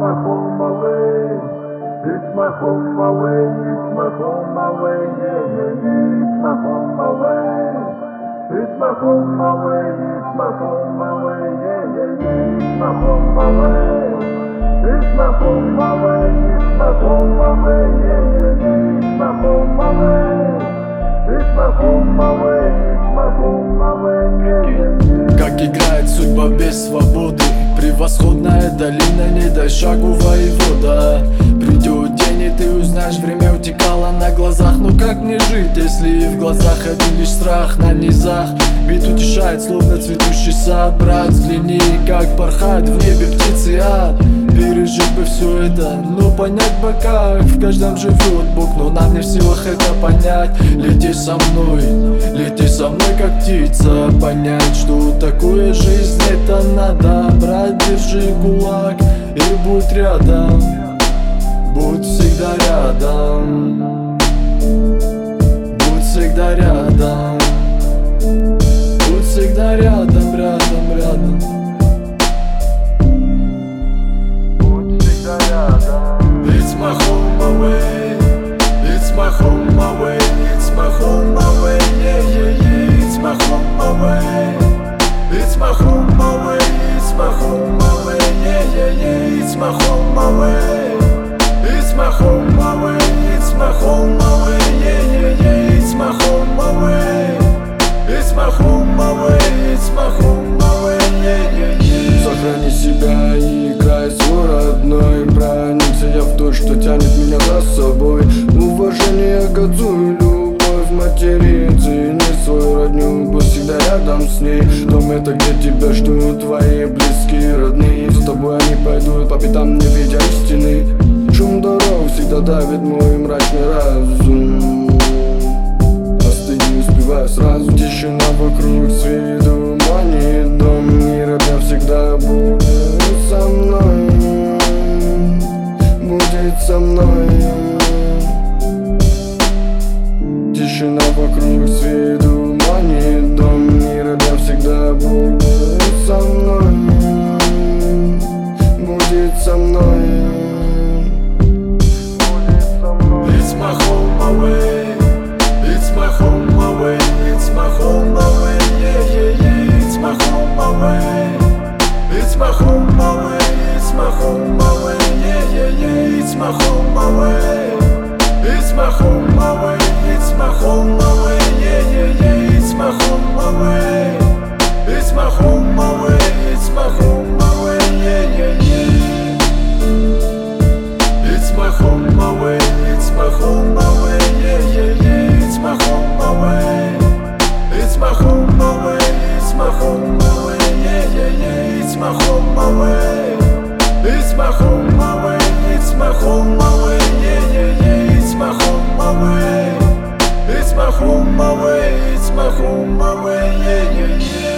my home away. It's my home away, it's my home away, yeah, yeah, yeah. It's my home away. It's my home away, it's my home away, yeah, yeah, yeah. It's my home away. It's my home away, it's my home away, yeah, yeah, yeah. It's my home away. It's my home away, it's my home away, yeah, yeah, yeah. Как играет судьба без свободы, превосходная долина, не дай шагу, воевода. Придет день, и ты узнаешь, время утекало на глазах. Но как мне жить, если в глазах один лишь страх? На низах бит утешает, словно цветущий сад. Брат, взгляни, как порхает в небе птицы, ад. Пережить бы все это, но понять бы как. В каждом живет Бог, но нам не в силах это понять. Лети со мной, как птица. Понять, что такое жизнь, это надо. Брат, держи кулак и будь рядом. Будь всегда рядом. Будь всегда рядом. Будь всегда рядом, рядом, рядом. Будь всегда рядом. It's my home away. It's my home away. It's my home away. Yeah, yeah, yeah. It's my home away. It's my home away. It's my home away. Yeah, yeah, yeah. It's my home away. It's my home away, it's my home away, yeah, yeah, yeah. It's my home away. It's my home away, it's my home away, yeah, yeah, yeah. Сохрани себя и играй свой родной. Проникся я в то, что тянет меня за собой. Уважение к отцу и любовь матери. Цени свою родню, будь всегда рядом с ней. Дом — это где тебя ждут твои близкие, родные. За тобой они пойдут по пятам, не видя истины. Шум дорог всегда давит мой мрачный разум. Остыть не успеваю сразу. Тишина вокруг, с виду манит дом. Мир опять всегда будет со мной. Будет со мной. Тишина вокруг, с виду манит дом. Мир опять всегда будет со мной. Будет со мной. It's my home away. It's my home away. It's my home away. Yeah, yeah, yeah. It's my home away. It's my home away. It's my home away. Yeah, yeah, yeah. It's my home away. It's my home away. It's my home away. Yeah, yeah, yeah. It's my home away. It's my home away. It's my home away. Yeah, yeah, yeah. It's my home away. It's my home away. Yeah, yeah, yeah. It's my home away. It's my home away. It's my home away. Yeah, yeah, yeah. It's my home away. It's my home away. It's my home away. Yeah, yeah, yeah. It's my home away. It's my home away. It's my home away. Yeah, yeah, yeah.